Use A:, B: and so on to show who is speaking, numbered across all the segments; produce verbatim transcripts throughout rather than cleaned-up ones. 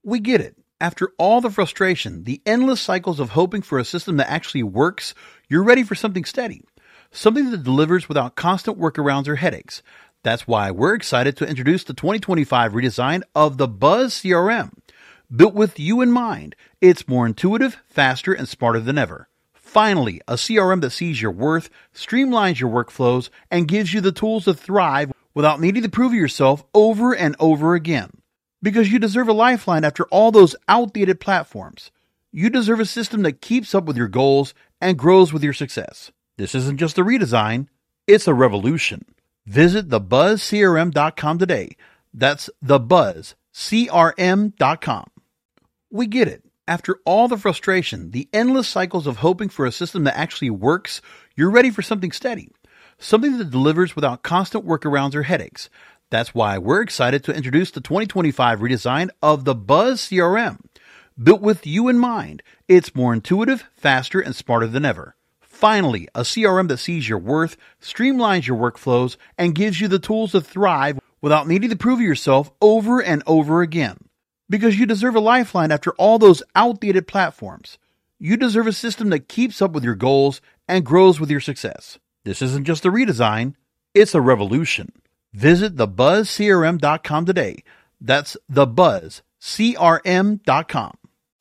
A: We get it. After all the frustration, the endless cycles of hoping for a system that actually works, you're ready for something steady. Something that delivers without constant workarounds or headaches. That's why we're excited to introduce the twenty twenty-five redesign of the Buzz C R M. Built with you in mind, it's more intuitive, faster, and smarter than ever. Finally, a C R M that sees your worth, streamlines your workflows, and gives you the tools to thrive without needing to prove yourself over and over again. Because you deserve a lifeline after all those outdated platforms. You deserve a system that keeps up with your goals and grows with your success. This isn't just a redesign, it's a revolution. Visit the buzz c r m dot com today. That's the buzz c r m dot com. We get it. After all the frustration, the endless cycles of hoping for a system that actually works, you're ready for something steady. Something that delivers without constant workarounds or headaches. That's why we're excited to introduce the twenty twenty-five redesign of the Buzz C R M. Built with you in mind, it's more intuitive, faster, and smarter than ever. Finally, a C R M that sees your worth, streamlines your workflows, and gives you the tools to thrive without needing to prove yourself over and over again. Because you deserve a lifeline after all those outdated platforms. You deserve a system that keeps up with your goals and grows with your success. This isn't just a redesign, it's a revolution. Visit the buzz c r m dot com today. That's the buzz c r m dot com.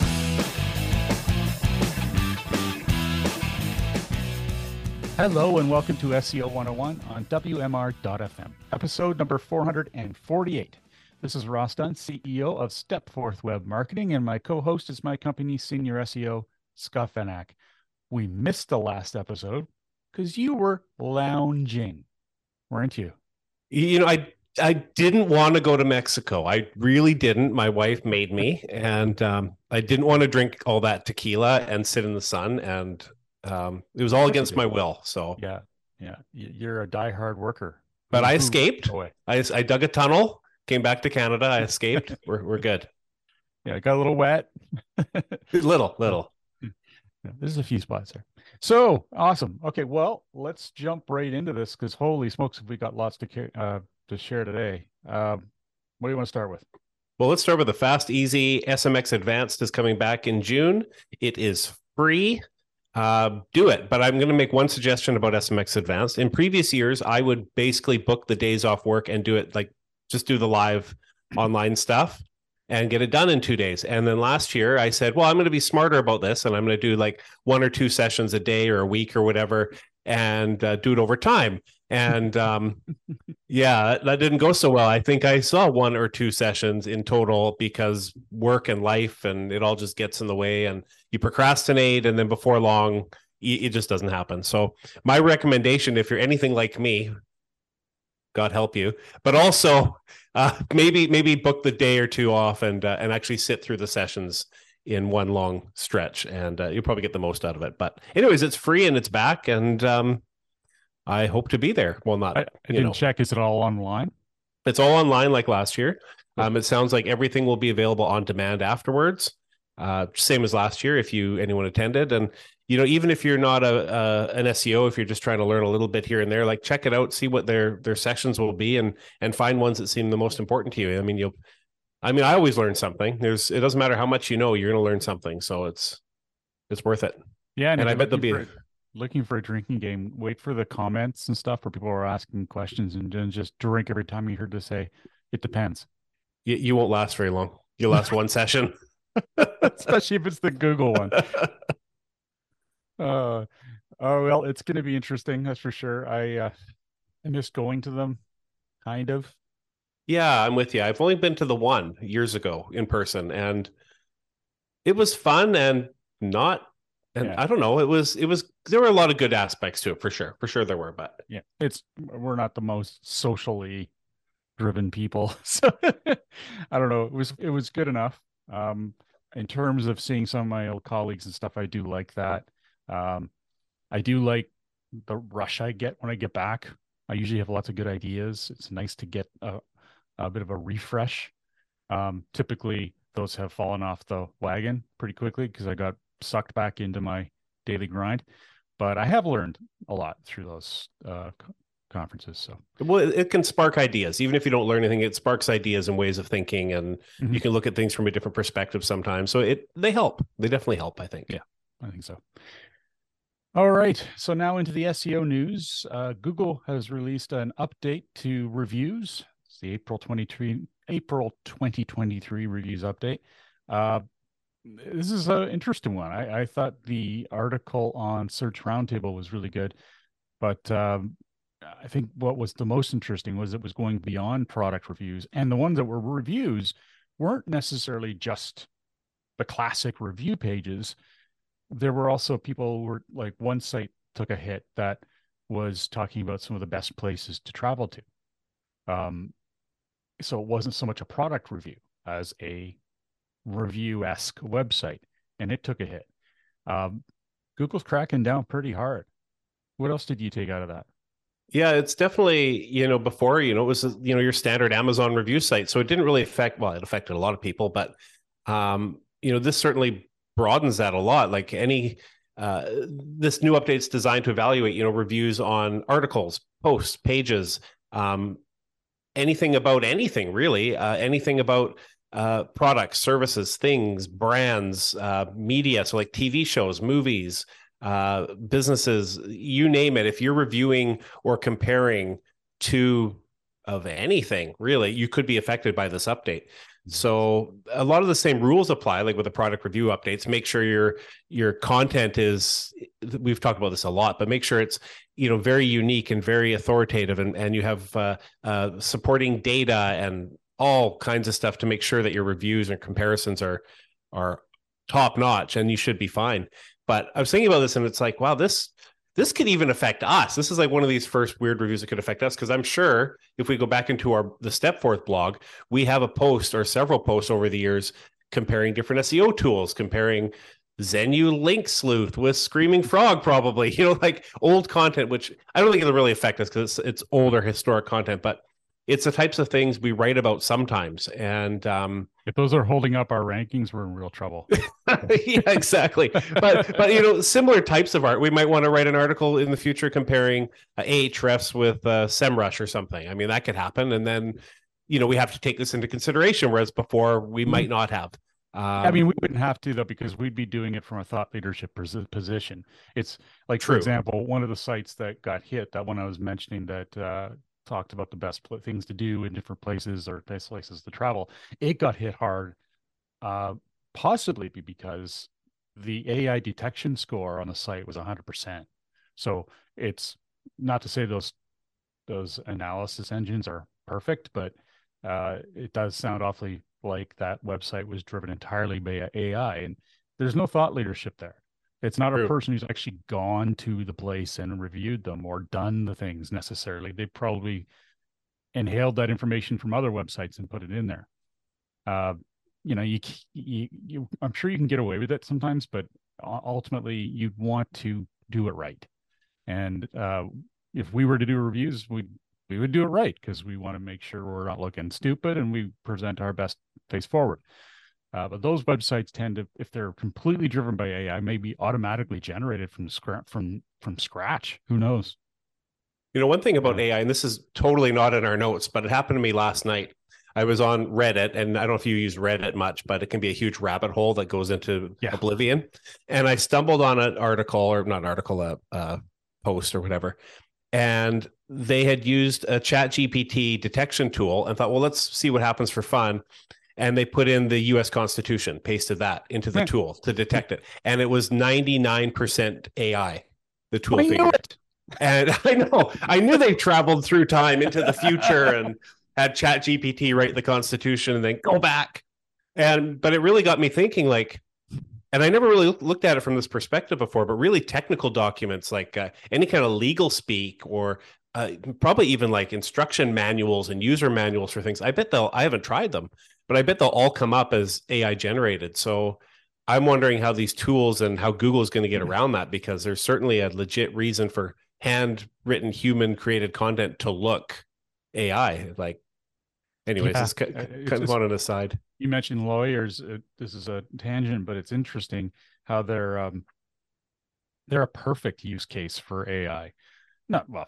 B: Hello and welcome to S E O one oh one on W M R dot F M, episode number four hundred forty-eight. This is Ross Dunn, C E O of Stepforth Web Marketing, and my co-host is my company's senior S E O, Scott Vanak. We missed the last episode because you were lounging, weren't you?
C: You know, I I didn't want to go to Mexico. I really didn't. My wife made me, and um, I didn't want to drink all that tequila and sit in the sun, and um, it was all against my will. So
B: yeah, yeah, you're a diehard worker.
C: But I escaped. I I dug a tunnel, came back to Canada. I escaped. we're we're good.
B: Yeah, it got a little wet.
C: little, little.
B: Yeah, there's a few spots there. So awesome. Okay, well, let's jump right into this because holy smokes, we got lots to uh, to share today. Um, what do you want to start with?
C: Well, let's start with the fast, easy. S M X Advanced is coming back in June. It is free. Uh, do it. But I'm going to make one suggestion about S M X Advanced. In previous years, I would basically book the days off work and do it like just do the live online stuff and get it done in two days. And then last year I said, well, I'm going to be smarter about this. And I'm going to do like one or two sessions a day or a week or whatever, and uh, do it over time. And um, yeah, that didn't go so well. I think I saw one or two sessions in total because work and life and it all just gets in the way and you procrastinate. And then before long, it just doesn't happen. So my recommendation, if you're anything like me, God help you, but also uh, maybe maybe book the day or two off and uh, and actually sit through the sessions in one long stretch, and uh, you'll probably get the most out of it. But anyways, it's free and it's back, and um, I hope to be there. Well, not
B: I, I didn't know. check. Is it all online?
C: It's all online like last year. Um, it sounds like everything will be available on demand afterwards. Uh, same as last year if you anyone attended. And you know, even if you're not a, a an S E O, if you're just trying to learn a little bit here and there, like check it out, see what their their sessions will be, and and find ones that seem the most important to you. I mean, you'll, I mean, I always learn something. There's, it doesn't matter how much you know, you're going to learn something. So it's it's worth it.
B: Yeah, and,
C: and I bet there'll be
B: for, looking for a drinking game. Wait for the comments and stuff where people are asking questions, and then just drink every time you heard to say it depends.
C: You, you won't last very long. You'll last one session.
B: Especially if it's the Google one. Uh, oh, well, it's going to be interesting. That's for sure. I, uh, I miss going to them, kind of.
C: Yeah, I'm with you. I've only been to the one years ago in person, and it was fun and not, and yeah. I don't know, it was, it was, there were a lot of good aspects to it for sure. For sure there were, but
B: yeah, it's, we're not the most socially driven people. So I don't know. It was, it was good enough. Um, in terms of seeing some of my old colleagues and stuff, I do like that. Um, I do like the rush I get when I get back. I usually have lots of good ideas. It's nice to get a, a bit of a refresh. Um, typically, those have fallen off the wagon pretty quickly because I got sucked back into my daily grind. But I have learned a lot through those uh, conferences. So,
C: well, it, it can spark ideas. Even if you don't learn anything, it sparks ideas and ways of thinking, and
B: Mhm.
C: you can look at things from a different perspective sometimes. So it they help. They definitely help, I think.
B: Yeah. I think so. All right. So now into the S E O news. Uh, Google has released an update to reviews. It's the April twenty-three April twenty twenty-three reviews update. Uh, this is an interesting one. I, I thought the article on Search Roundtable was really good, but um, I think what was the most interesting was it was going beyond product reviews, and the ones that were reviews weren't necessarily just the classic review pages. There were also people who were like, one site took a hit that was talking about some of the best places to travel to. Um, so it wasn't so much a product review as a review-esque website, and it took a hit. Um, Google's cracking down pretty hard. What else did you take out of that?
C: Yeah, it's definitely, you know, before, you know, it was, you know, your standard Amazon review site. So it didn't really affect, well, it affected a lot of people, but, um, you know, this certainly broadens that a lot. Like any, uh, this new update's designed to evaluate, you know, reviews on articles, posts, pages, um, anything about anything really, uh, anything about uh, products, services, things, brands, uh, media. So like T V shows, movies, uh, businesses, you name it. If you're reviewing or comparing to of anything, really, you could be affected by this update. So a lot of the same rules apply, like with the product review updates. Make sure your your content is, we've talked about this a lot, but make sure it's, you know, very unique and very authoritative, and, and you have uh, uh, supporting data and all kinds of stuff to make sure that your reviews and comparisons are are top notch, and you should be fine. But I was thinking about this, and it's like, wow, this this could even affect us. This is like one of these first weird reviews that could affect us, because I'm sure if we go back into our the Stepforth blog, we have a post or several posts over the years comparing different S E O tools, comparing Zenu Link Sleuth with Screaming Frog, probably, you know, like old content, which I don't think it'll really affect us because it's, it's older historic content, but it's the types of things we write about sometimes. And um,
B: if those are holding up our rankings, we're in real trouble.
C: yeah, exactly. But, but, you know, similar types of art, we might want to write an article in the future comparing uh, Ahrefs with uh, SEMrush or something. I mean, that could happen. And then, you know, we have to take this into consideration, whereas before we might not have. Um,
B: I mean, we wouldn't have to, though, because we'd be doing it from a thought leadership position. It's like,
C: True.
B: for example, one of the sites that got hit, that one I was mentioning that uh, talked about the best pl- things to do in different places or best places to travel, it got hit hard, uh, possibly because the A I detection score on the site was one hundred percent. So it's not to say those those analysis engines are perfect, but uh, it does sound awfully like that website was driven entirely by A I, and there's no thought leadership there. It's not
C: True.
B: a person who's actually gone to the place and reviewed them or done the things necessarily. They probably inhaled that information from other websites and put it in there. Uh, you know, you, you, you, I'm sure you can get away with it sometimes, but ultimately you'd want to do it right. And uh, if we were to do reviews, we we would do it right, because we want to make sure we're not looking stupid and we present our best face forward. Uh, but those websites tend to, if they're completely driven by A I, maybe automatically generated from scratch. From from scratch. Who knows?
C: You know, one thing about
B: Yeah.
C: A I, and this is totally not in our notes, but it happened to me last night. I was on Reddit, and I don't know if you use Reddit much, but it can be a huge rabbit hole that goes into
B: Yeah.
C: oblivion. And I stumbled on an article, or not an article, a, a post or whatever, and they had used a Chat G P T detection tool and thought, well, let's see what happens for fun. And they put in the U S Constitution, pasted that into the
B: Yeah.
C: tool to detect it. And it was ninety-nine percent A I, the tool
B: I knew
C: figured.
B: it.
C: And I know, I knew they traveled through time into the future and had Chat G P T write the Constitution and then go back. And, but it really got me thinking, like, and I never really looked at it from this perspective before, but really technical documents, like uh, any kind of legal speak, or uh, probably even like instruction manuals and user manuals for things. I bet they'll, I haven't tried them, but I bet they'll all come up as A I generated. So I'm wondering how these tools and how Google is going to get around that, because there's certainly a legit reason for handwritten human created content to look A I. Like, anyways,
B: Yeah,
C: it's
B: uh,
C: kind
B: it's
C: of on an aside.
B: You mentioned lawyers. Uh, this is a tangent, but it's interesting how they're um, they're a perfect use case for A I. Not well,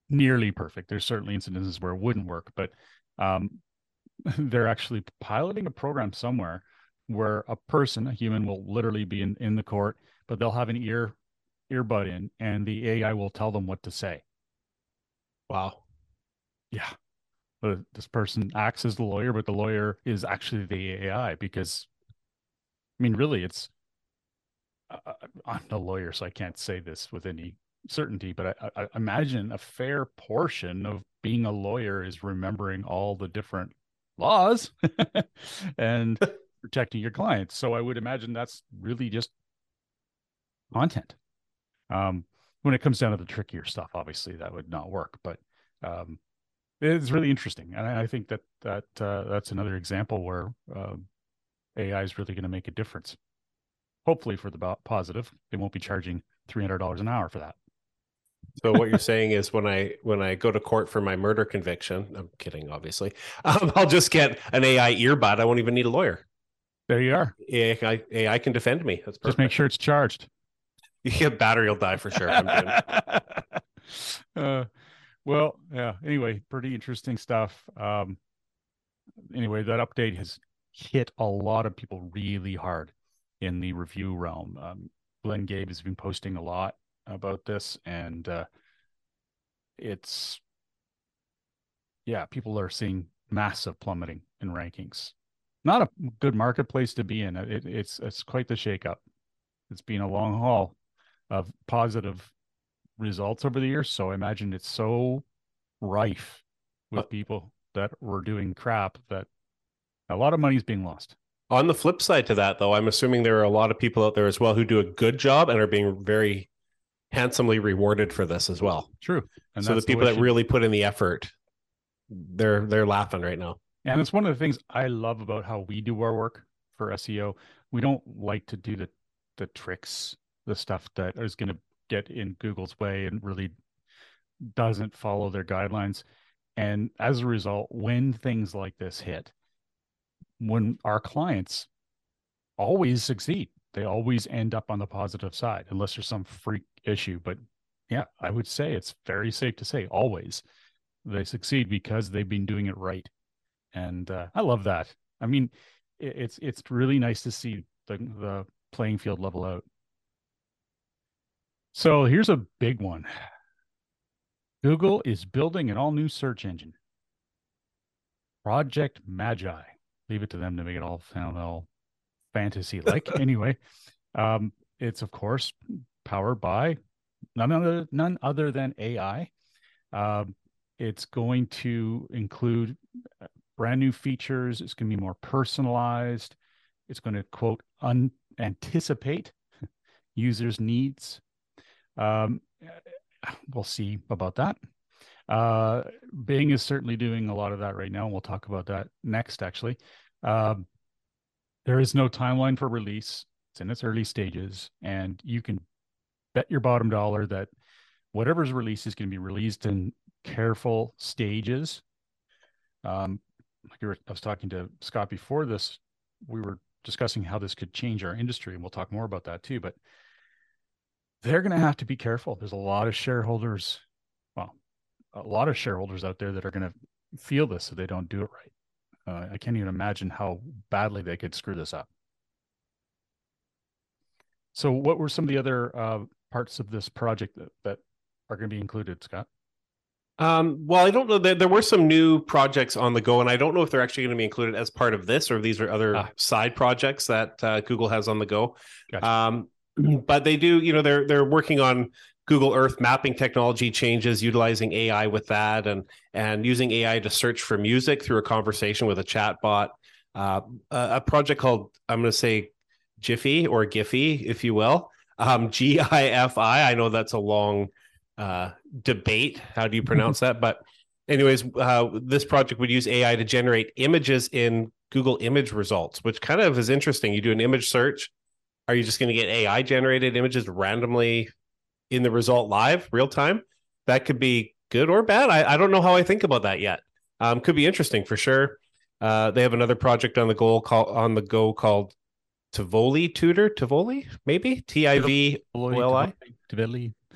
B: nearly perfect. There's certainly incidences where it wouldn't work, but um, they're actually piloting a program somewhere where a person, a human, will literally be in, in the court, but they'll have an ear earbud in, and the A I will tell them what to say.
C: Wow.
B: Yeah. But this person acts as the lawyer, but the lawyer is actually the A I because, I mean, really, it's, uh, I'm no lawyer, so I can't say this with any certainty, but I, I imagine a fair portion of being a lawyer is remembering all the different laws and protecting your clients. So I would imagine that's really just content. Um, when it comes down to the trickier stuff, obviously that would not work, but um, it's really interesting. And I, I think that that uh, that's another example where uh, A I is really going to make a difference. Hopefully for the positive, they won't be charging three hundred dollars an hour for that.
C: So what you're saying is when I when I go to court for my murder conviction, I'm kidding, obviously, um, I'll just get an A I earbud. I won't even need a lawyer.
B: There you are.
C: A I, A I can defend me. That's perfect.
B: Just make sure it's charged.
C: Yeah, battery will die for sure. I'm
B: uh, well, yeah. Anyway, pretty interesting stuff. Um, anyway, that update has hit a lot of people really hard in the review realm. Um, Glenn Gabe has been posting a lot about this, and uh, it's, yeah, people are seeing massive plummeting in rankings. Not a good marketplace to be in. It, it's it's quite the shakeup. It's been a long haul of positive results over the years, so I imagine it's so rife with people that were doing crap that a lot of money is being lost.
C: On the flip side to that, though, I'm assuming there are a lot of people out there as well who do a good job and are being very handsomely rewarded for this as well.
B: True.
C: And so the people the that really put in the effort, they're they're laughing right now.
B: And it's one of the things I love about how we do our work for S E O. We don't like to do the the tricks, the stuff that is going to get in Google's way and really doesn't follow their guidelines. And as a result, when things like this hit, when our clients always succeed, they always end up on the positive side, unless there's some freak issue. But yeah, I would say it's very safe to say always they succeed because they've been doing it right. And uh, I love that. I mean, it, it's it's really nice to see the the playing field level out. So here's a big one. Google is building an all-new search engine. Project Magi. Leave it to them to make it all sound all fantasy-like. Anyway, um, it's, of course, powered by none other, none other than A I. Um, it's going to include brand new features. It's going to be more personalized. It's going to, quote, un- anticipate users' needs. Um, we'll see about that. Uh, Bing is certainly doing a lot of that right now. And we'll talk about that next, actually. Um, there is no timeline for release. It's in its early stages. And you can bet your bottom dollar that whatever's released is going to be released in careful stages. Um, like you were, I was talking to Scott before this, we were discussing how this could change our industry, and we'll talk more about that too. But they're going to have to be careful. There's a lot of shareholders, well, a lot of shareholders out there that are going to feel this if they don't do it right. Uh, I can't even imagine how badly they could screw this up. So what were some of the other uh, parts of this project that, that are going to be included, Scott?
C: Um, well, I don't know. There, there were some new projects on the go, and I don't know if they're actually going to be included as part of this, or if these are other ah. side projects that uh, Google has on the go. Gotcha. Um, but they do, you know, they're they're working on Google Earth mapping technology changes, utilizing A I with that, and and using A I to search for music through a conversation with a chatbot. Uh, a, a project called, I'm going to say Giphy or Giphy, if you will, um, G I F I. I know that's a long uh, debate. How do you pronounce that? But anyways, uh, this project would use A I to generate images in Google image results, which kind of is interesting. You do an image search. Are you just going to get A I generated images randomly in the result live, real time? That could be good or bad. I, I don't know how I think about that yet. Um, could be interesting for sure. Uh, they have another project on the go call on the go called Tivoli Tutor. Tivoli, maybe T I V O L I.
B: Tivoli.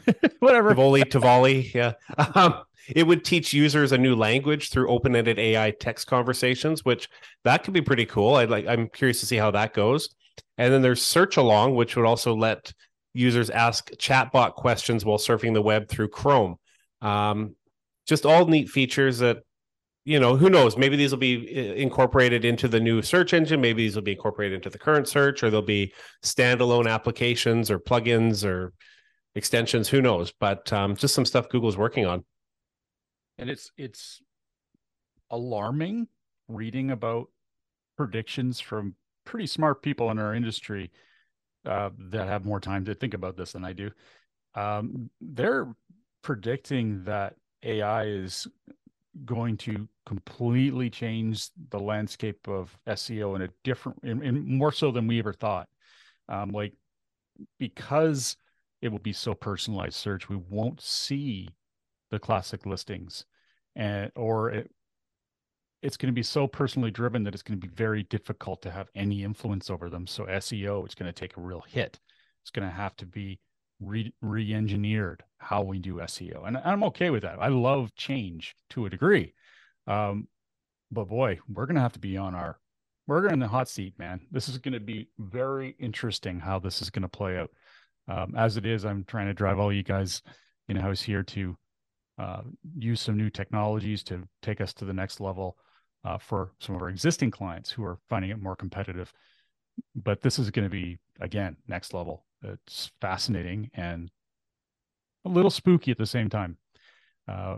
B: Whatever.
C: Tivoli, Tivoli, yeah. Um, it would teach users a new language through open-ended A I text conversations, which that could be pretty cool. I'd like. I'm curious to see how that goes. And then there's Search Along, which would also let users ask chatbot questions while surfing the web through Chrome. Um, just all neat features that, you know, who knows? Maybe these will be incorporated into the new search engine. Maybe these will be incorporated into the current search, or they'll be standalone applications or plugins or extensions. Who knows? But um, just some stuff Google's working on.
B: And it's it's alarming reading about predictions from pretty smart people in our industry uh, that have more time to think about this than I do. Um, they're predicting that A I is going to completely change the landscape of S E O in a different, in, in more so than we ever thought. Um, like, because it will be so personalized search, we won't see the classic listings, and or it, it's going to be so personally driven that it's going to be very difficult to have any influence over them. So S E O, it's going to take a real hit. It's going to have to be re re-engineered how we do S E O. And I'm okay with that. I love change to a degree. Um, but boy, we're going to have to be on our, we're in the hot seat, man. This is going to be very interesting how this is going to play out. Um, as it is, I'm trying to drive all you guys in house here to uh, use some new technologies to take us to the next level uh, for some of our existing clients who are finding it more competitive. But this is going to be, again, next level. It's fascinating and a little spooky at the same time. Uh,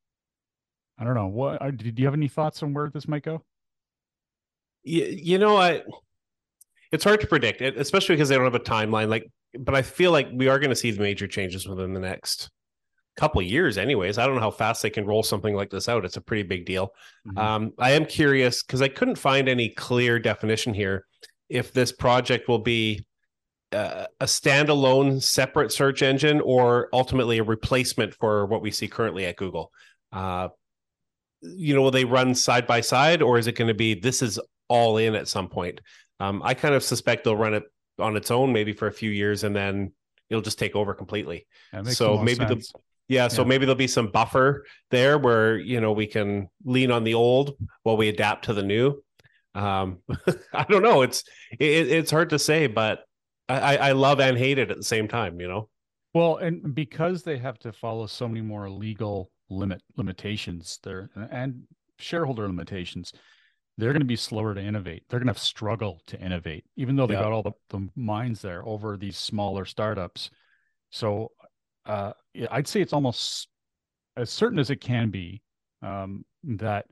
B: I don't know. What did you have any thoughts on where this might go?
C: You, you know, I it's hard to predict it, especially because they don't have a timeline. Like, but I feel like we are going to see the major changes within the next couple of years anyways. I don't know how fast they can roll something like this out. It's a pretty big deal. Mm-hmm. Um, I am curious because I couldn't find any clear definition here if this project will be uh, a standalone separate search engine or ultimately a replacement for what we see currently at Google. Uh, you know, will they run side by side, or is it going to be this is all in at some point? Um, I kind of suspect they'll run it on its own maybe for a few years and then it'll just take over completely. So maybe the Yeah, so yeah. maybe there'll be some buffer there where, you know, we can lean on the old while we adapt to the new. Um, I don't know. It's it, it's hard to say, but I, I love and hate it at the same time, you know?
B: Well, and because they have to follow so many more legal limit limitations there and shareholder limitations, they're going to be slower to innovate. They're going to struggle to innovate, even though they yeah. got all the, the minds there over these smaller startups. So uh, I'd say it's almost as certain as it can be um, that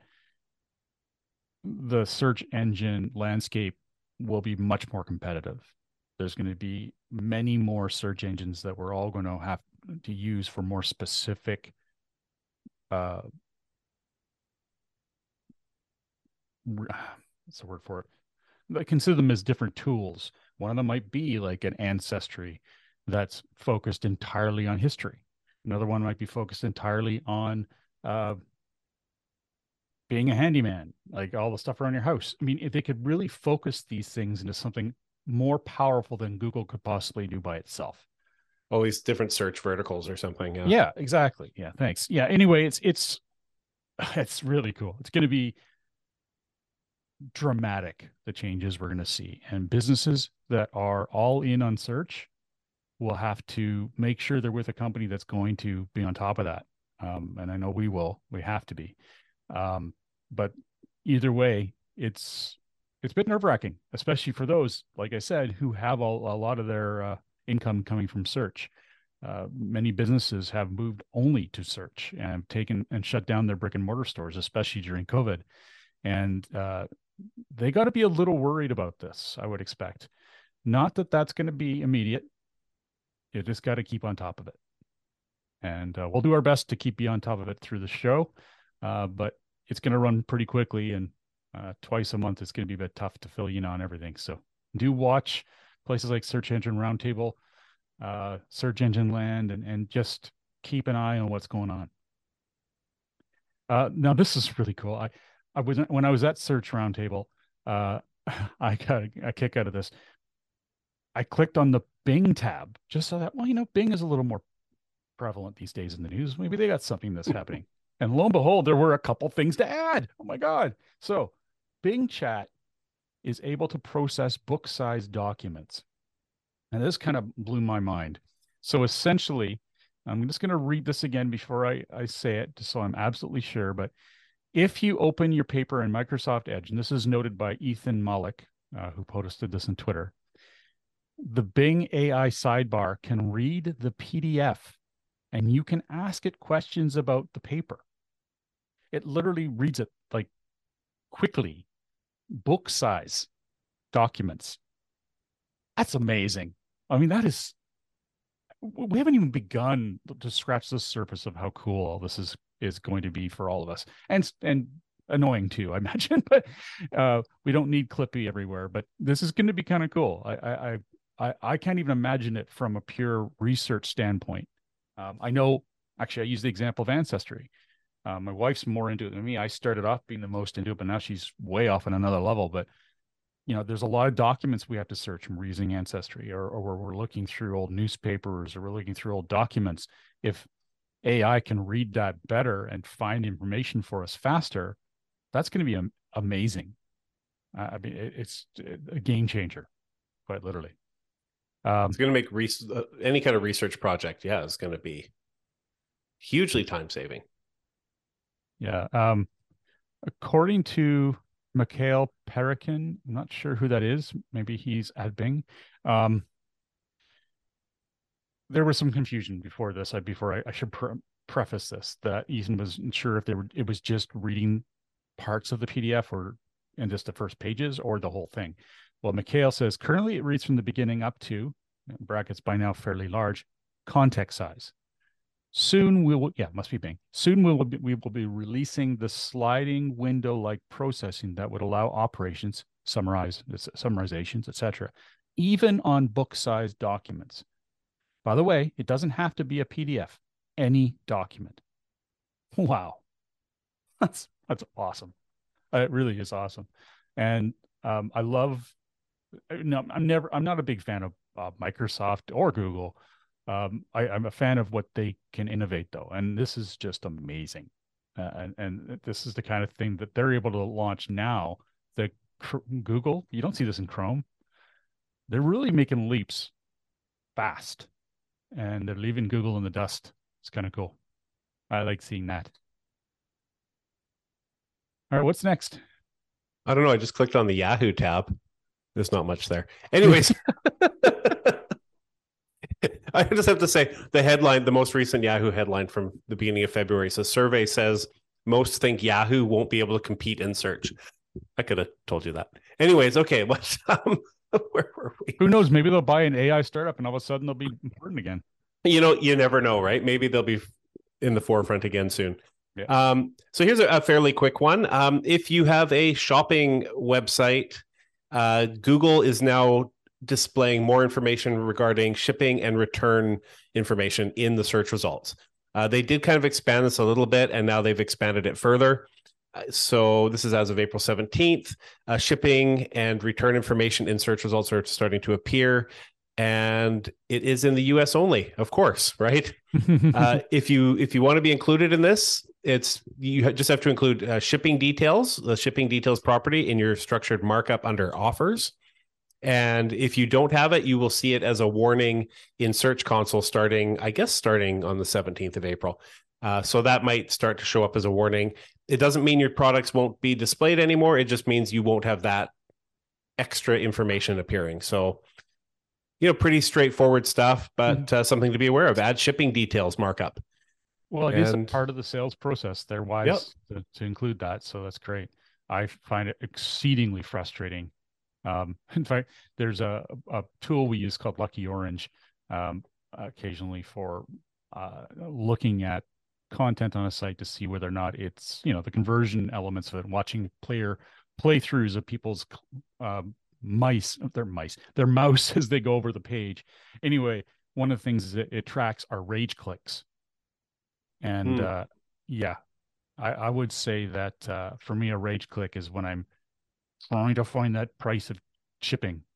B: the search engine landscape will be much more competitive. There's going to be many more search engines that we're all going to have to use for more specific uh, what's the word for it? I consider them as different tools. One of them might be like an Ancestry that's focused entirely on history. Another one might be focused entirely on uh, being a handyman, like all the stuff around your house. I mean, if they could really focus these things into something more powerful than Google could possibly do by itself.
C: All these different search verticals or something.
B: Yeah, yeah exactly. Yeah, thanks. Yeah, anyway, it's it's it's really cool. It's going to be dramatic, the changes we're going to see. And businesses that are all in on search will have to make sure they're with a company that's going to be on top of that. Um, and I know we will. We have to be. Um, but either way, it's it's a bit nerve-wracking, especially for those, like I said, who have a, a lot of their uh, income coming from search. Uh, many businesses have moved only to search and have taken and shut down their brick and mortar stores, especially during COVID. And uh, they got to be a little worried about this, I would expect. Not that that's going to be immediate. You just got to keep on top of it. And uh, we'll do our best to keep you on top of it through the show. Uh, but it's going to run pretty quickly. And uh, twice a month, it's going to be a bit tough to fill you in on everything. So do watch places like Search Engine Roundtable, uh, Search Engine Land, and, and just keep an eye on what's going on. Uh, now, this is really cool. I, I was when I was at Search Roundtable, uh, I got a kick out of this. I clicked on the Bing tab just so that, well, you know, Bing is a little more prevalent these days in the news. Maybe they got something that's happening. And lo and behold, there were a couple things to add. Oh my God. So Bing Chat is able to process book-sized documents. And this kind of blew my mind. So essentially, I'm just going to read this again before I, I say it, just so I'm absolutely sure. But if you open your paper in Microsoft Edge, and this is noted by Ethan Malik, uh, who posted this on Twitter, the Bing A I sidebar can read the P D F and you can ask it questions about the paper. It literally reads it like quickly, book size documents. That's amazing. I mean, that is, we haven't even begun to scratch the surface of how cool all this is is going to be for all of us, and and annoying too, I imagine. But uh, we don't need Clippy everywhere. But this is going to be kind of cool. I I I I can't even imagine it from a pure research standpoint. Um, I know, actually, I use the example of Ancestry. Uh, my wife's more into it than me. I started off being the most into it, but now she's way off on another level. But you know, there's a lot of documents we have to search when we're using Ancestry, or, or we're looking through old newspapers, or we're looking through old documents. If A I can read that better and find information for us faster, that's going to be am- amazing. Uh, I mean, it, it's a game changer, quite literally. Um,
C: it's going to make re- uh, any kind of research project, yeah, it's going to be hugely time saving.
B: Yeah. Um, according to Mikhail Perikin, I'm not sure who that is. Maybe he's at Bing. Um, there was some confusion before this. I before I, I should pre- preface this that Ethan wasn't sure if they were. It was just reading parts of the P D F or and just the first pages or the whole thing. Well, Mikhail says currently it reads from the beginning up to brackets by now fairly large context size. Soon we will, yeah, must be Bing. Soon we will be, we will be releasing the sliding window-like processing that would allow operations, summarize, summarizations, et cetera, even on book-sized documents. By the way, it doesn't have to be a P D F. Any document. Wow, that's that's awesome. It really is awesome, and um, I love. No, I'm never. I'm not a big fan of uh, Microsoft or Google. Um, I, I'm a fan of what they can innovate, though, and this is just amazing. Uh, and, and this is the kind of thing that they're able to launch now. The Google, you don't see this in Chrome. They're really making leaps fast, and they're leaving Google in the dust. It's kind of cool. I like seeing that. All right, what's next?
C: I don't know. I just clicked on the Yahoo tab. There's not much there. Anyways. I just have to say the headline, the most recent Yahoo headline from the beginning of February. So survey says most think Yahoo won't be able to compete in search. I could have told you that. Anyways, okay, let's um, where were we?
B: Who knows? Maybe they'll buy an A I startup and all of a sudden they'll be important again.
C: You know, you never know, right? Maybe they'll be in the forefront again soon.
B: Yeah.
C: Um, so here's a, a fairly quick one. Um, if you have a shopping website, uh, Google is now displaying more information regarding shipping and return information in the search results. Uh, they did kind of expand this a little bit, and now they've expanded it further. Uh, so this is as of April seventeenth. Uh, shipping and return information in search results are starting to appear, and it is in the U S only, of course, right? uh, if you if you want to be included in this, it's you just have to include uh, shipping details, the shipping details property in your structured markup under offers. And if you don't have it, you will see it as a warning in Search Console starting, I guess, starting on the seventeenth of April. Uh, so that might start to show up as a warning. It doesn't mean your products won't be displayed anymore. It just means you won't have that extra information appearing. So, you know, pretty straightforward stuff, but mm-hmm. uh, something to be aware of. Add shipping details markup.
B: Well, it
C: and...
B: is a part of the sales process. They're wise
C: yep.
B: to, to include that. So that's great. I find it exceedingly frustrating. Um, in fact, there's a, a tool we use called Lucky Orange um, occasionally for uh, looking at content on a site to see whether or not it's, you know, the conversion elements of it, watching player playthroughs of people's um, mice, their mice, their mouse as they go over the page. Anyway, one of the things is it, it tracks our rage clicks. And mm. uh, yeah, I, I would say that uh, for me, a rage click is when I'm trying to find that price of shipping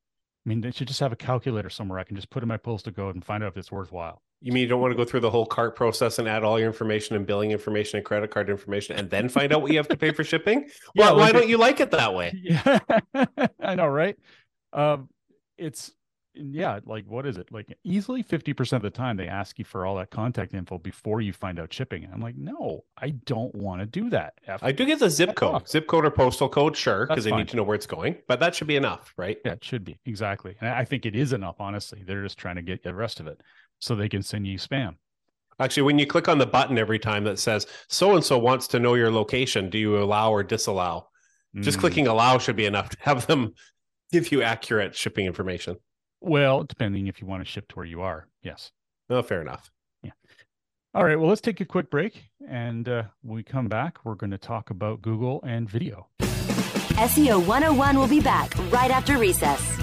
B: I mean, they should just have a calculator somewhere. I can just put in my postal code and find out if it's worthwhile.
C: You mean you don't want to go through the whole cart process and add all your information and billing information and credit card information and then find out what you have to pay for shipping?
B: Yeah,
C: well, why
B: like
C: don't
B: it-
C: you like it that way?
B: Yeah, I know, right? Um, it's yeah, like what is it? Like easily fifty percent of the time they ask you for all that contact info before you find out shipping. I'm like, no, I don't want to do that. F-
C: I do get the zip
B: F
C: code,
B: off.
C: zip code or postal code, sure, because
B: That's
C: they
B: fine.
C: need to know where it's going, but that should be enough, right?
B: Yeah, it should be. Exactly. And I think it is enough, honestly. They're just trying to get the rest of it so they can send you spam.
C: Actually, when you click on the button every time that says so-and-so wants to know your location, do you allow or disallow? Just
B: Mm.
C: clicking allow should be enough to have them give you accurate shipping information.
B: Well, depending if you want to ship to where you are. Yes.
C: Oh, fair enough.
B: All right. Well, let's take a quick break. And uh, when we come back, we're going to talk about Google and video.
D: S E O one oh one will be back right after recess.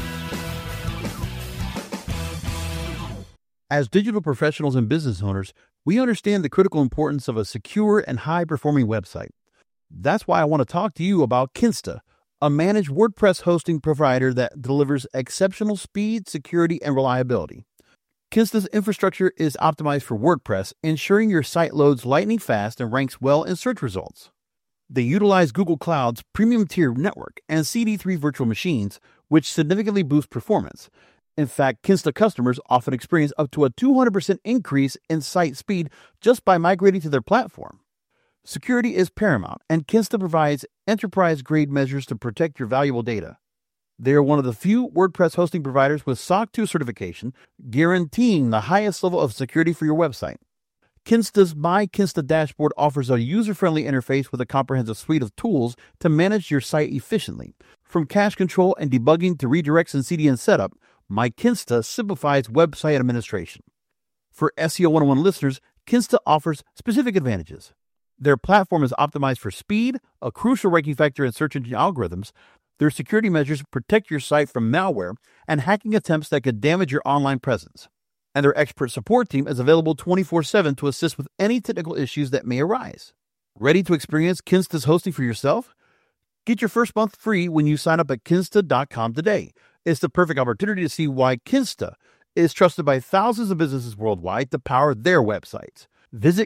A: As digital professionals and business owners, we understand the critical importance of a secure and high-performing website. That's why I want to talk to you about Kinsta, a managed WordPress hosting provider that delivers exceptional speed, security, and reliability. Kinsta's infrastructure is optimized for WordPress, ensuring your site loads lightning fast and ranks well in search results. They utilize Google Cloud's premium tier network and C D three virtual machines, which significantly boost performance. In fact, Kinsta customers often experience up to a two hundred percent increase in site speed just by migrating to their platform. Security is paramount, and Kinsta provides enterprise-grade measures to protect your valuable data. They are one of the few WordPress hosting providers with S O C two certification, guaranteeing the highest level of security for your website. Kinsta's My Kinsta dashboard offers a user-friendly interface with a comprehensive suite of tools to manage your site efficiently. From cache control and debugging to redirects and C D N setup, My Kinsta simplifies website administration. For S E O one oh one listeners, Kinsta offers specific advantages. Their platform is optimized for speed, a crucial ranking factor in search engine algorithms. Their security measures protect your site from malware and hacking attempts that could damage your online presence. And their expert support team is available twenty-four seven to assist with any technical issues that may arise. Ready to experience Kinsta's hosting for yourself? Get your first month free when you sign up at kinsta dot com today. It's the perfect opportunity to see why Kinsta is trusted by thousands of businesses worldwide to power their websites. Visit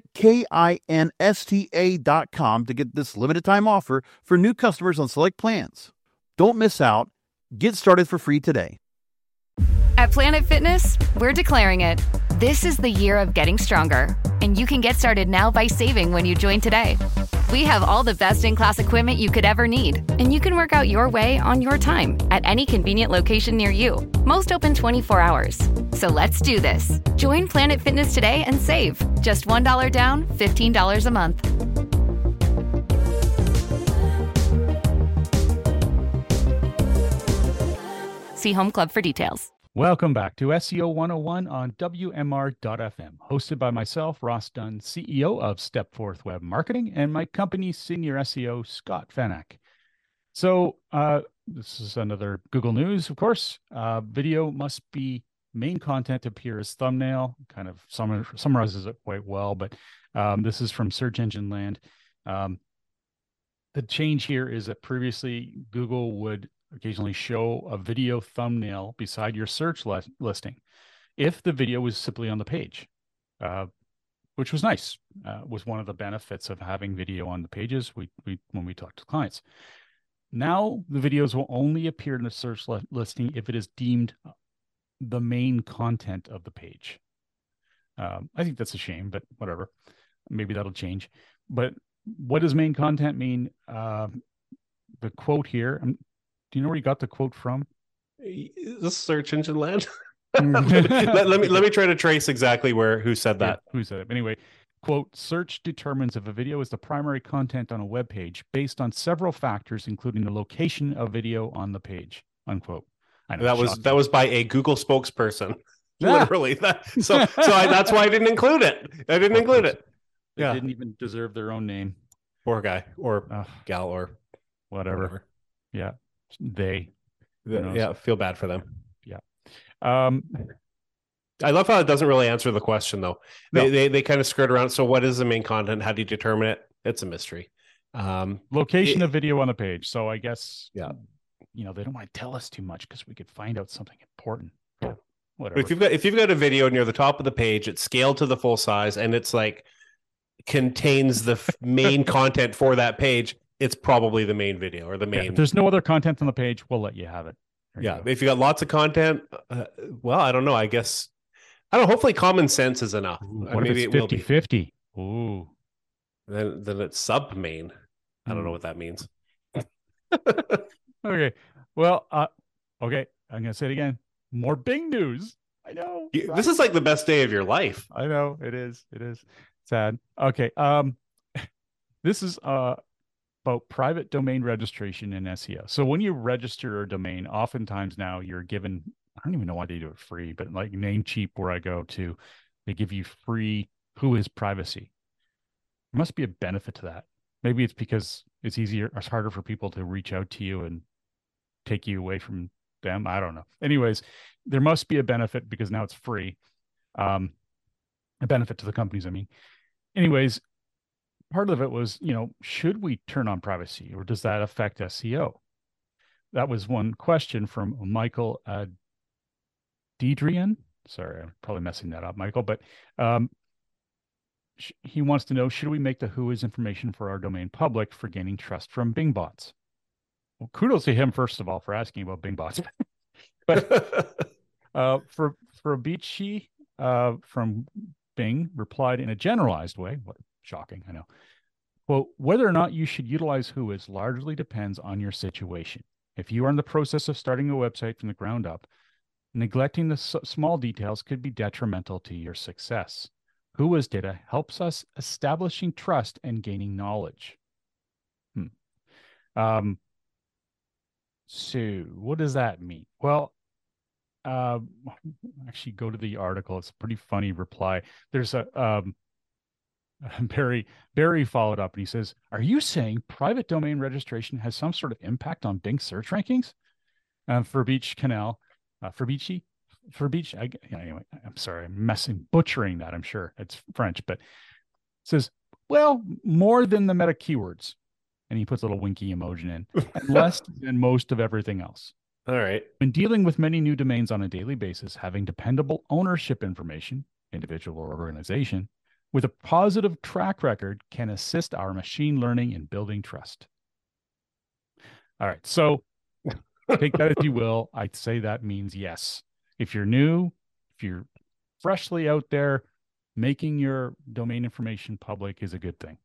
A: kinsta dot com to get this limited time offer for new customers on select plans. Don't miss out. Get started for free today.
E: At Planet Fitness, we're declaring it. This is the year of getting stronger, and you can get started now by saving when you join today. We have all the best-in-class equipment you could ever need, and you can work out your way on your time at any convenient location near you. Most open twenty-four hours. So let's do this. Join Planet Fitness today and save. Just one dollar down, fifteen dollars a month. See Home Club for details.
B: Welcome back to S E O one oh one on W M R dot F M, hosted by myself, Ross Dunn, C E O of Stepforth Web Marketing, and my company's senior S E O, Scott Fanak. So uh, this is another Google News, of course. Uh, video must be main content to appear as thumbnail, kind of sum- summarizes it quite well, but um, this is from Search Engine Land. Um, the change here is that previously Google would occasionally show a video thumbnail beside your search li- listing if the video was simply on the page, uh, which was nice, uh, was one of the benefits of having video on the pages we, we when we talk to clients. Now the videos will only appear in the search li- listing if it is deemed the main content of the page. Um, I think that's a shame, but whatever. Maybe that'll change. But what does main content mean? Uh, the quote here, um, do you know where you got the quote from?
C: Is this Search Engine Land? let, let me let me try to trace exactly where who said that.
B: Yeah, who said it? Anyway, quote, search determines if a video is the primary content on a web page based on several factors, including the location of video on the page, unquote. I know,
C: That was
B: shocking.
C: that was by a Google spokesperson.
B: Yeah.
C: Literally. That, so so I, that's why I didn't include it. I didn't include it.
B: They
C: Yeah.
B: didn't even deserve their own name.
C: Poor guy or
B: Ugh,
C: gal or
B: whatever.
C: whatever.
B: Yeah. They.
C: The-
B: knows?
C: yeah, feel bad for them.
B: Um,
C: I love how it doesn't really answer the question though. They
B: No.
C: they, they kind of skirt around. So what is the main content? How do you determine it? It's a mystery. Um,
B: location
C: It-
B: of video on the page. So I guess
C: Yeah.
B: you know, they don't want to tell us too much because we could find out something important.
C: Yeah.
B: Whatever.
C: If you've got if you've got a video near the top of the page, it's scaled to the full size, and it's like contains the f- main content for that page, it's probably the main video or the main.
B: Yeah, if there's no other content on the page, we'll let you have it. There you
C: Yeah,
B: go.
C: if you got lots of content, uh, well, I don't know. I guess I don't know. Hopefully, common sense is enough.
B: Ooh,
C: Uh,
B: what
C: Maybe
B: if
C: it
B: it's
C: will be.
B: fifty-fifty? Ooh.
C: Then then it's sub main. I don't know
B: Hmm.
C: what that means.
B: Okay. Well, uh, okay. I'm going to say it again. More Bing news. I know.
C: You-
B: right?
C: This is like the best day of your life.
B: I know it is. It is sad. Okay. Um, this is uh about private domain registration in S E O. So when you register a domain, oftentimes now you're given, I don't even know why they do it free, but like Namecheap, where I go to, they give you free Who is privacy. There must be a benefit to that. Maybe it's because it's easier, it's harder for people to reach out to you and take you away from them. I don't know. Anyways, there must be a benefit because now it's free. Um, a benefit to the companies, I mean. Anyways, part of it was, you know, should we turn on privacy or does that affect S E O? That was one question from Michael uh, Dedrian. Sorry, I'm probably messing that up, Michael, but um, sh- he wants to know, should we make the who is information for our domain public for gaining trust from Bing bots? Well, kudos to him, first of all, for asking about Bing bots. But uh, for for Abichi uh, from Bing replied in a generalized way. What shocking, I know. Quote, whether or not you should utilize who is largely depends on your situation. If you are in the process of starting a website from the ground up, neglecting the s- small details could be detrimental to your success. Who is data helps us establishing trust and gaining knowledge. Hmm. Um, so what does that mean? Well, uh, actually go to the article. It's a pretty funny reply. There's a, um, Barry, Barry followed up and he says, are you saying private domain registration has some sort of impact on Bing search rankings? Um, for Beach Canal, uh, for Beachy, for Beach. I, anyway, I'm sorry, I'm messing, butchering that. I'm sure it's French, but it says, well, more than the meta keywords. And he puts a little winky emoji in, and less than most of everything else.
C: All right.
B: When dealing with many new domains on a daily basis, having dependable ownership information, individual or organization, with a positive track record can assist our machine learning in building trust. All right. So take that as you will. I'd say that means yes. If you're new, if you're freshly out there, making your domain information public is a good thing.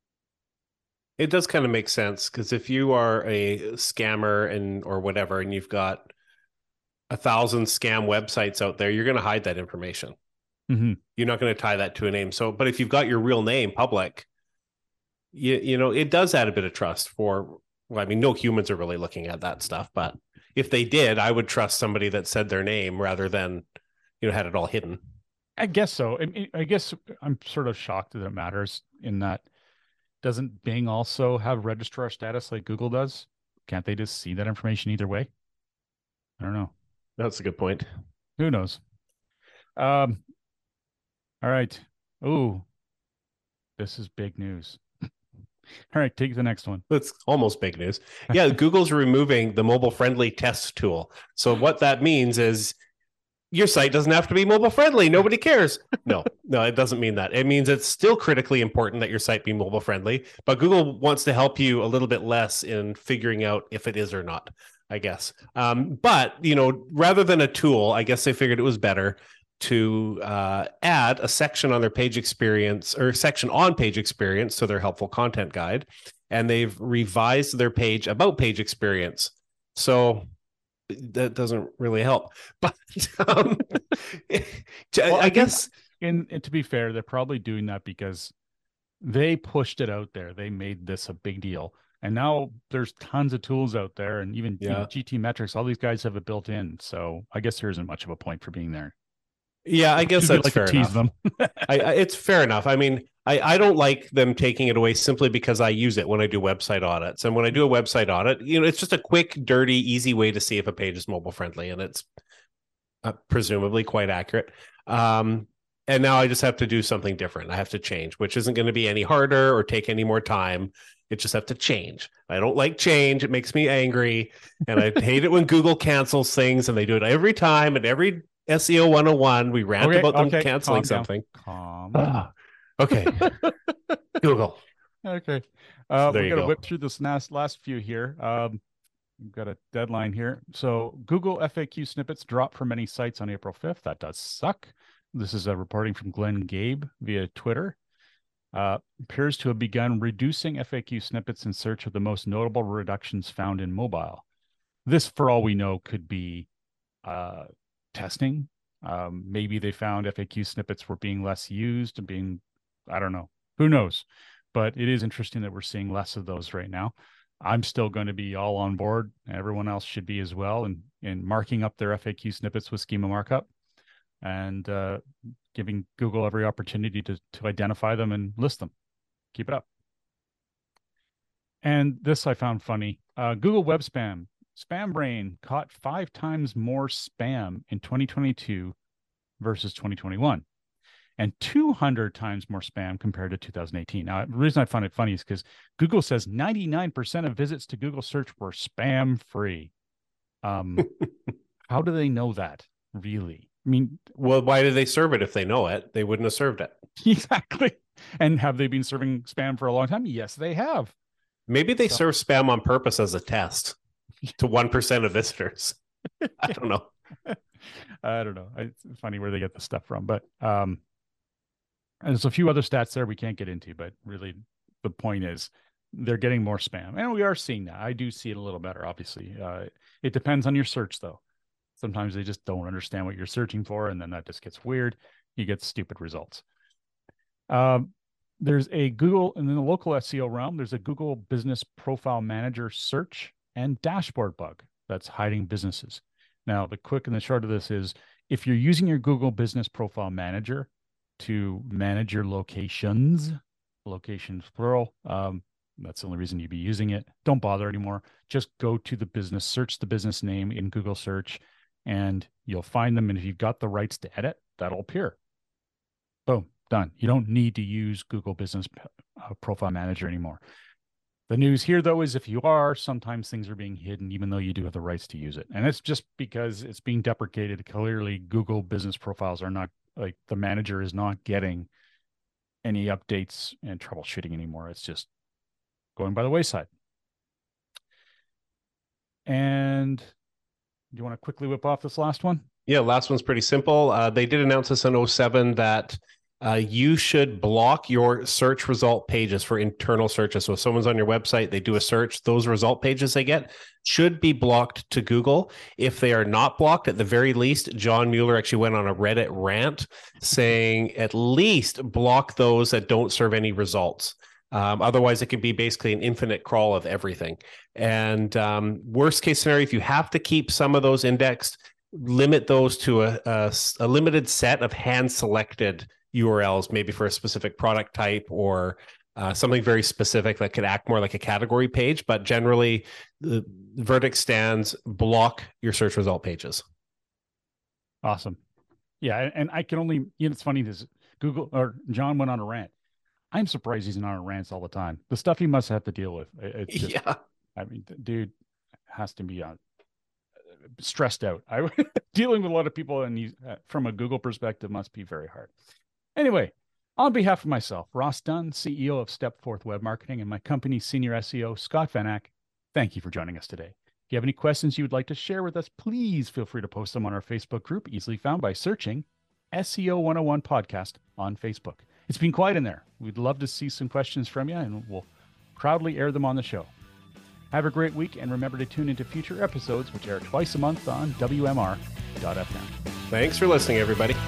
C: It does kind of make sense because if you are a scammer and or whatever, and you've got a thousand scam websites out there, you're going to hide that information.
B: Mm-hmm.
C: You're not going to tie that to a name. So, but if you've got your real name public, you you know it does add a bit of trust for. Well, I mean, no humans are really looking at that stuff, but if they did, I would trust somebody that said their name rather than, you know, had it all hidden.
B: I guess so. I, mean, I guess I'm sort of shocked that it matters in that. Doesn't Bing also have registrar status like Google does? Can't they just see that information either way? I don't know.
C: That's a good point.
B: Who knows? Um. All right. Ooh, this is big news. All right, take the next one.
C: That's almost big news. Yeah, Google's removing the mobile friendly test tool. So what that means is your site doesn't have to be mobile friendly. Nobody cares. No, no, it doesn't mean that. It means it's still critically important that your site be mobile friendly, but Google wants to help you a little bit less in figuring out if it is or not, I guess. Um, but, you know, rather than a tool, I guess they figured it was better to uh, add a section on their page experience or section on page experience to their helpful content guide. And they've revised their page about page experience. So that doesn't really help, but um,
B: Well,
C: I, I guess.
B: And, and to be fair, they're probably doing that because they pushed it out there. They made this a big deal. And now there's tons of tools out there, and even
C: Yeah.
B: you know, G T Metrics, all these guys have it built in. So I guess there isn't much of a point for being there.
C: Yeah, I guess
B: You'd
C: that's
B: like
C: fair
B: to tease
C: enough.
B: them.
C: I, I, it's fair enough. I mean, I, I don't like them taking it away simply because I use it when I do website audits. And when I do a website audit, you know, it's just a quick, dirty, easy way to see if a page is mobile friendly, and it's uh, presumably quite accurate. Um, And now I just have to do something different. I have to change, which isn't going to be any harder or take any more time. It just have to change. I don't like change. It makes me angry. And I hate it when Google cancels things, and they do it every time. And every S E O one oh one, we rant
B: Okay,
C: about them
B: okay,
C: canceling
B: calm down.
C: something.
B: Calm.
C: Ah, okay. Google.
B: Okay. Uh,
C: There
B: we're
C: you
B: going to
C: go.
B: whip through this last, last few here. Um, we've got a deadline here. So Google F A Q snippets dropped from many sites on April fifth. That does suck. This is a reporting from Glenn Gabe via Twitter. Uh, appears to have begun reducing F A Q snippets in search of the most notable reductions found in mobile. This, for all we know, could be uh, testing. Um, maybe they found F A Q snippets were being less used and being, I don't know, who knows? But it is interesting that we're seeing less of those right now. I'm still going to be all on board. Everyone else should be as well, and and marking up their F A Q snippets with schema markup, and uh, giving Google every opportunity to to identify them and list them. Keep it up. And this I found funny. Uh, Google Web Spam. Spam Brain caught five times more spam in twenty twenty-two versus twenty twenty-one, and two hundred times more spam compared to two thousand eighteen. Now, the reason I find it funny is because Google says ninety-nine percent of visits to Google search were spam free. Um, how do they know that, really? I mean,
C: Well, why did they serve it if they know it? They wouldn't have served it.
B: exactly. And have they been serving spam for a long time? Yes, they have.
C: Maybe they
B: So-
C: serve spam on purpose as a test to one percent of visitors. I don't know.
B: I don't know. It's funny where they get the stuff from, but um, and there's a few other stats there we can't get into, but really the point is they're getting more spam, and we are seeing that. I do see it a little better, obviously. Uh, it depends on your search, though. Sometimes they just don't understand what you're searching for, and then that just gets weird. You get stupid results. Um, there's a Google, and in the local S E O realm, there's a Google Business Profile Manager search and dashboard bug that's hiding businesses. Now, the quick and the short of this is if you're using your Google Business Profile Manager to manage your locations, locations plural, um, that's the only reason you'd be using it. Don't bother anymore. Just go to the business, search the business name in Google search, and you'll find them. And if you've got the rights to edit, that'll appear. Boom, done. You don't need to use Google Business uh, Profile Manager anymore. The news here, though, is if you are, sometimes things are being hidden, even though you do have the rights to use it. And it's just because it's being deprecated. Clearly, Google business profiles are not, like, the manager is not getting any updates and troubleshooting anymore. It's just going by the wayside. And do you want to quickly whip off this last one?
C: Yeah, last one's pretty simple. Uh, they did announce this in oh seven that uh, you should block your search result pages for internal searches. So if someone's on your website, they do a search, those result pages they get should be blocked to Google. If they are not blocked, at the very least, John Mueller actually went on a Reddit rant saying at least block those that don't serve any results. Um, otherwise, it can be basically an infinite crawl of everything. And um, worst case scenario, if you have to keep some of those indexed, limit those to a, a, a limited set of hand-selected U R Ls, maybe for a specific product type or uh, something very specific that could act more like a category page. But generally, the verdict stands: block your search result pages.
B: Awesome. Yeah, and I can only, you know, it's funny, this Google, or John went on a rant. I'm surprised he's not on rants all the time. The stuff he must have to deal with. It's just,
C: Yeah.
B: I mean, dude has to be on. Stressed out. I dealing with a lot of people, and he's, uh, from a Google perspective, must be very hard. Anyway, on behalf of myself, Ross Dunn, C E O of Stepforth Web Marketing, and my company's senior S E O, Scott Van Ack, thank you for joining us today. If you have any questions you would like to share with us, please feel free to post them on our Facebook group, easily found by searching S E O one oh one Podcast on Facebook. It's been quiet in there. We'd love to see some questions from you, and we'll proudly air them on the show. Have a great week, and remember to tune into future episodes, which air twice a month on W M R dot F M.
C: Thanks for listening, everybody.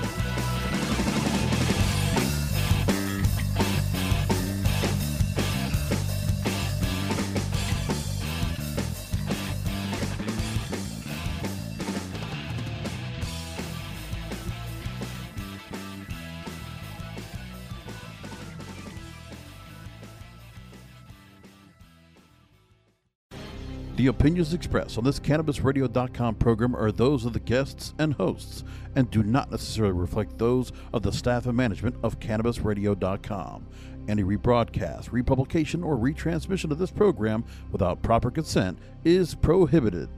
F: The opinions expressed on this Cannabis Radio dot com program are those of the guests and hosts and do not necessarily reflect those of the staff and management of Cannabis Radio dot com. Any rebroadcast, republication, or retransmission of this program without proper consent is prohibited.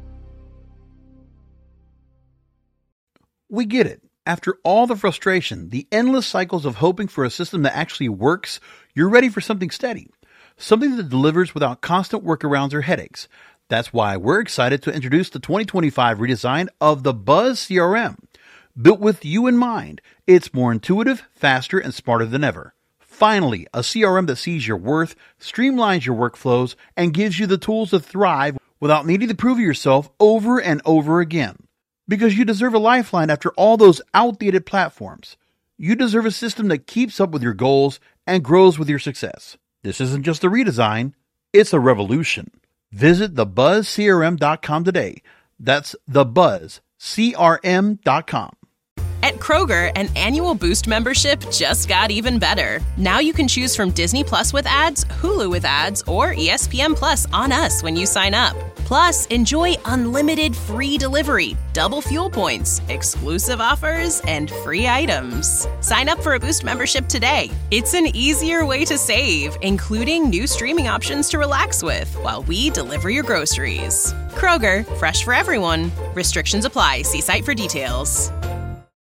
A: We get it. After all the frustration, the endless cycles of hoping for a system that actually works, you're ready for something steady. Something that delivers without constant workarounds or headaches. That's why we're excited to introduce the twenty twenty-five redesign of the Buzz C R M. Built with you in mind, it's more intuitive, faster, and smarter than ever. Finally, a C R M that sees your worth, streamlines your workflows, and gives you the tools to thrive without needing to prove yourself over and over again. Because you deserve a lifeline after all those outdated platforms. You deserve a system that keeps up with your goals and grows with your success. This isn't just a redesign, it's a revolution. Visit the buzz C R M dot com today. That's the buzz C R M dot com.
G: At Kroger, an annual Boost membership just got even better. Now you can choose from Disney Plus with ads, Hulu with ads, or E S P N Plus on us when you sign up. Plus, enjoy unlimited free delivery, double fuel points, exclusive offers, and free items. Sign up for a Boost membership today. It's an easier way to save, including new streaming options to relax with while we deliver your groceries. Kroger, fresh for everyone. Restrictions apply. See site for details.